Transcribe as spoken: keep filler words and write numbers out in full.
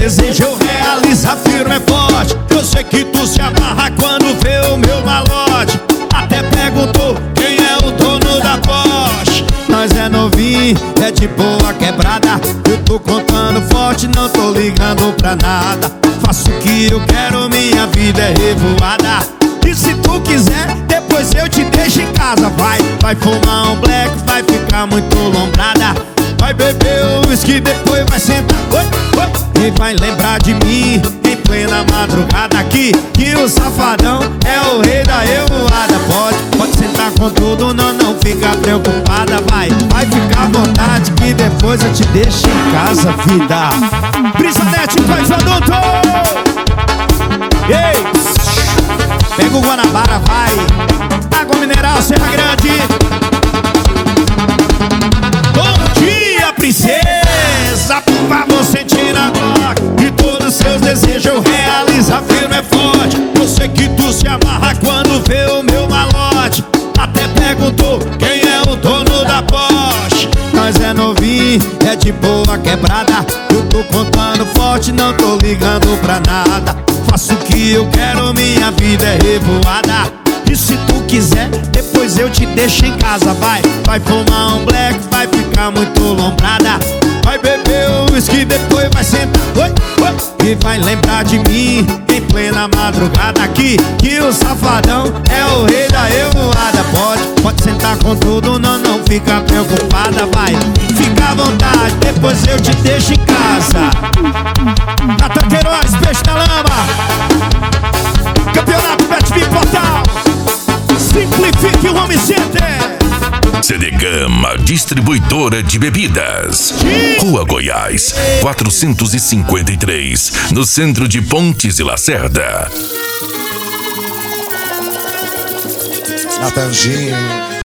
desejo eu realizar firme e forte. Eu sei que tu se amarra quando vê o meu malote. Até perguntou quem é o dono da Porsche. Nós é novinho, é de boa quebrada. Eu tô contando forte, não tô ligando pra nada. Faço o que eu quero, minha vida é revoada. E se tu quiser, depois eu te deixo em casa. Vai, vai fumar um black, vai ficar muito lombrada. Vai beber o whisky, depois vai sentar, oi, oi, e vai lembrar de mim em plena madrugada. Aqui, que o safadão é o rei da revoada. Pode, pode sentar com tudo, não, não fica preocupada. Vai, vai ficar à vontade que depois eu te deixo em casa, vida. Brisanete, faz adulto. Ei, pega o Guanabara, vai. Água mineral, Serra Grande. Bom dia, princesa, por favor, sentir agora. E todos os seus desejos eu realizar firme e forte. Eu sei que tu se amarra quando vê o meu malote. Até perguntou quem é o dono da Porsche. Nós é novinho, é de boa quebrada. Eu tô contando forte, não tô ligando pra nada. Faço o que eu quero, minha vida é revoada. E se tu quiser, depois eu te deixo em casa. Vai, vai fumar um black, vai ficar muito lombrada. Vai beber o whisky, depois vai sentar, oi, oi, e vai lembrar de mim em plena madrugada. Aqui, que o safadão é o rei da revoada. Pode, pode sentar com tudo, não, não fica preocupada. Vai, fica à vontade, depois eu te deixo em casa. Natan Queiroz, peixe na lama. Campeonato BetVip Portal. Simplifique o Home Center. C D Gama, distribuidora de bebidas. Rua Goiás, quatrocentos e cinquenta e três, no centro de Pontes e Lacerda. Natanzinho.